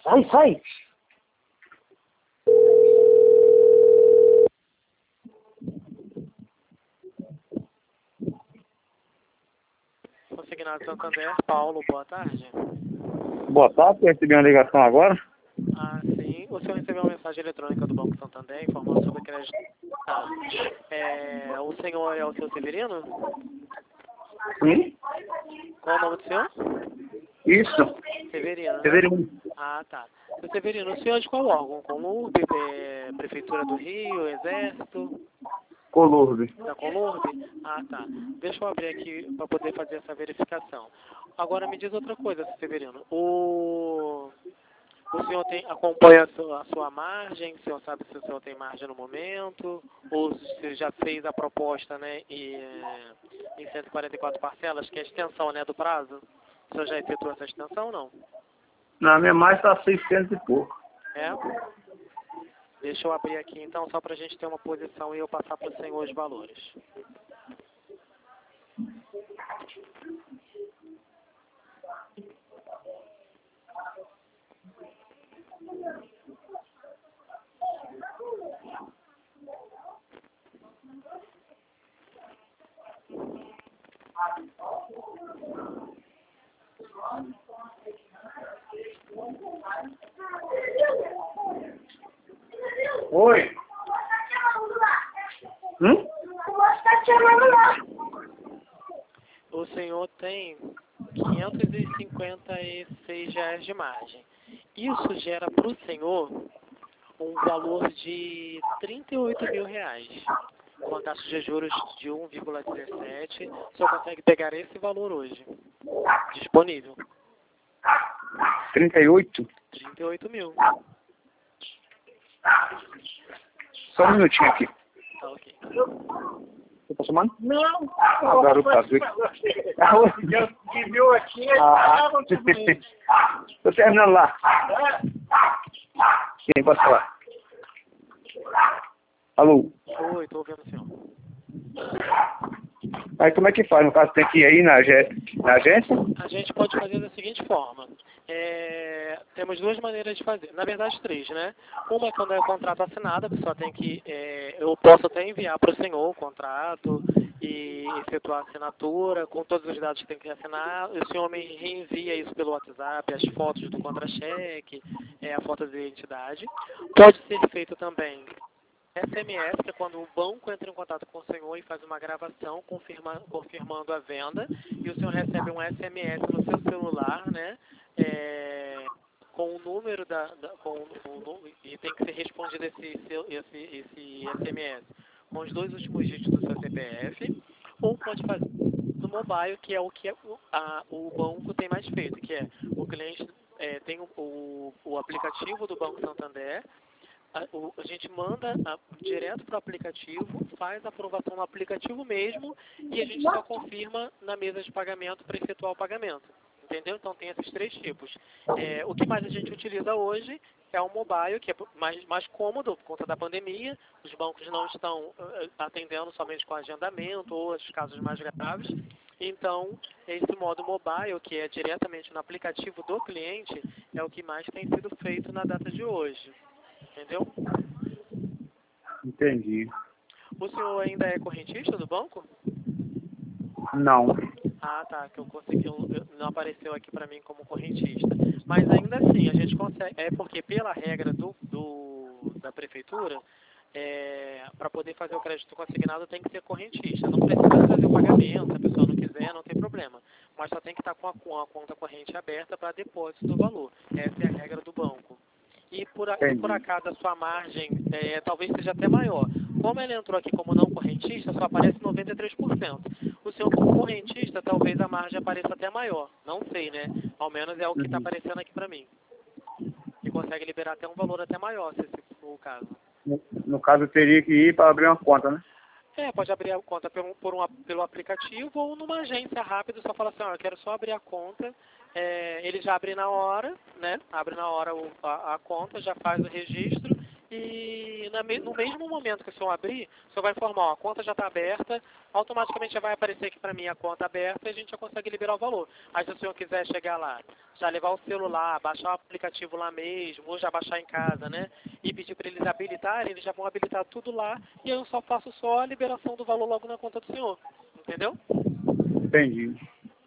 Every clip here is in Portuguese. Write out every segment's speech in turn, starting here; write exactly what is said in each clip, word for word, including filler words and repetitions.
Sai, sai! Consignado Santander, Paulo, boa tarde. Boa tarde, eu recebi uma ligação agora. Ah, sim. O senhor recebeu uma mensagem eletrônica do Banco Santander informando sobre crédito. Ah, é, o senhor é o seu Severino? Sim? Qual o nome do senhor? Isso. Severino. Né? Severino. Ah, tá. Seu Severino, o senhor é de qual órgão? Colurbe, é, Prefeitura do Rio, Exército? Colurbe. Da Colurbe? Ah, tá. Deixa eu abrir aqui para poder fazer essa verificação. Agora me diz outra coisa, seu Severino. O... O senhor tem, acompanha a sua, a sua margem? O senhor sabe se o senhor tem margem no momento? Ou se já fez a proposta, né, e, em cento e quarenta e quatro parcelas, que é a extensão, né, do prazo? O senhor já efetuou essa extensão ou não? Na minha mais está seiscentos e pouco. É? Deixa eu abrir aqui, então, só para a gente ter uma posição e eu passar para o senhor os valores. Oi? Hum? O senhor tem quinhentos e cinquenta e seis reais de margem. Isso gera para o senhor um valor de trinta e oito mil reais. Com a taxa de juros de um vírgula dezessete, o senhor consegue pegar esse valor hoje, disponível. trinta e oito? trinta e oito mil. Só um minutinho aqui. Tá ok. Você tá chamando? Não. Ah, garoto, tá doido. Que viu aqui, Ah, tô terminando lá. Quem pode falar? Alô? Oi, tô ouvindo o senhor. Aí como é que faz? No caso, tem que ir aí na, agê- na agência? A gente pode fazer da seguinte forma. É, temos duas maneiras de fazer. Na verdade, três, né? Uma é quando é o contrato assinado, a pessoa tem que... É, eu posso até enviar para o senhor o contrato e efetuar a assinatura com todos os dados que tem que assinar. O senhor me reenvia isso pelo WhatsApp, as fotos do contra-cheque, é, a foto da identidade. Pode ser feito também S M S, que é quando o banco entra em contato com o senhor e faz uma gravação confirma, confirmando a venda, e o senhor recebe um S M S no seu celular, né, é, com o número da, da com o, o, e tem que ser respondido esse, esse, esse S M S com os dois últimos dígitos do seu C P F, ou pode fazer no mobile, que é o que é, a, o banco tem mais feito, que é o cliente é, tem o, o, o aplicativo do Banco Santander. A, o, a gente manda a, direto para o aplicativo, faz a aprovação no aplicativo mesmo e a gente só confirma na mesa de pagamento para efetuar o pagamento. Entendeu? Então tem esses três tipos. É, o que mais a gente utiliza hoje é o mobile, que é mais, mais cômodo por conta da pandemia. Os bancos não estão uh, atendendo somente com agendamento ou os casos mais graves. Então, esse modo mobile, que é diretamente no aplicativo do cliente, é o que mais tem sido feito na data de hoje. Entendeu? Entendi. O senhor ainda é correntista do banco? Não. Ah, tá, que eu consegui, eu, não apareceu aqui para mim como correntista. Mas ainda assim, a gente consegue, é porque pela regra do, do da prefeitura, é, para poder fazer o crédito consignado tem que ser correntista. Não precisa fazer o pagamento, se a pessoa não quiser, não tem problema. Mas só tem que estar com a, com a conta corrente aberta para depósito do valor. Essa é a regra do banco. E por, a, e por acaso a sua margem é, talvez seja até maior. Como ela entrou aqui como não correntista, só aparece noventa e três por cento. O senhor como correntista, talvez a margem apareça até maior. Não sei, né? Ao menos é o que está aparecendo aqui para mim. E consegue liberar até um valor até maior, se esse for o caso. No, no caso, eu teria que ir para abrir uma conta, né? É, pode abrir a conta pelo, por um, pelo aplicativo ou numa agência rápida, só fala assim, ó, eu quero só abrir a conta. É, ele já abre na hora, né? Abre na hora o, a, a conta, já faz o registro e na me- no mesmo momento que o senhor abrir, o senhor vai informar, ó, a conta já está aberta, automaticamente já vai aparecer aqui para mim a conta aberta e a gente já consegue liberar o valor. Aí se o senhor quiser chegar lá, já levar o celular, baixar o aplicativo lá mesmo, ou já baixar em casa, né, e pedir para eles habilitarem, eles já vão habilitar tudo lá e eu só faço só a liberação do valor logo na conta do senhor. Entendeu? Entendi.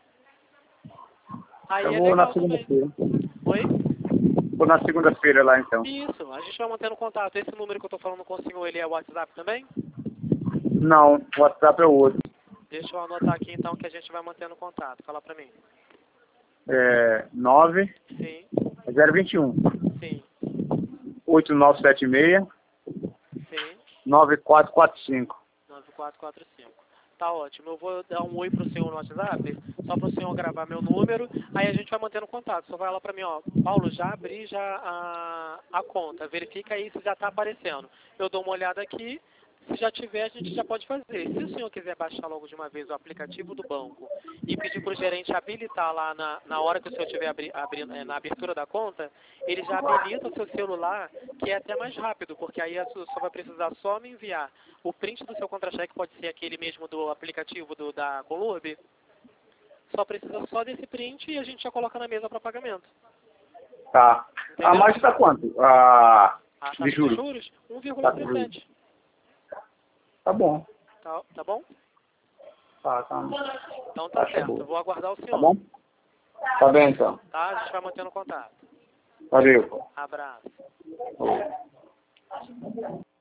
Aí Eu é vou na legal também. segunda-feira. Oi? Vou na segunda-feira lá, então. Isso, a gente vai mantendo contato. Esse número que eu tô falando com o senhor, ele é o WhatsApp também? Não, o WhatsApp é o outro. Deixa eu anotar aqui então que a gente vai mantendo contato. Fala pra mim. É nove Sim, zero vinte e um sim, oito nove sete seis sim. nove quatro quatro cinco. nove quatro quatro cinco. Tá ótimo. Eu vou dar um oi pro senhor no WhatsApp, só pro senhor gravar meu número, aí a gente vai mantendo contato. Só vai lá pra mim, ó, Paulo, já abri já a, a conta, verifica aí se já tá aparecendo. Eu dou uma olhada aqui, se já tiver a gente já pode fazer. Se o senhor quiser baixar logo de uma vez o aplicativo do banco e pedir pro gerente habilitar lá na, na hora que o senhor estiver abri, abri, é, na abertura da conta, ele já habilita o seu celular, que é até mais rápido, porque aí o senhor vai precisar só me enviar o print do seu contra-cheque, pode ser aquele mesmo do aplicativo do, da Colurb, só precisa só desse print e a gente já coloca na mesa para pagamento. Tá. Entendeu? A margem tá quanto? Ah, A de taxa de juros? juros, um vírgula dezessete. Tá bom. Tá, tá bom? Tá, tá. Então tá Taxa certo, boa. eu vou aguardar o senhor. Tá bom? Tá bem, então. Tá? A gente vai mantendo contato. Valeu. Abraço.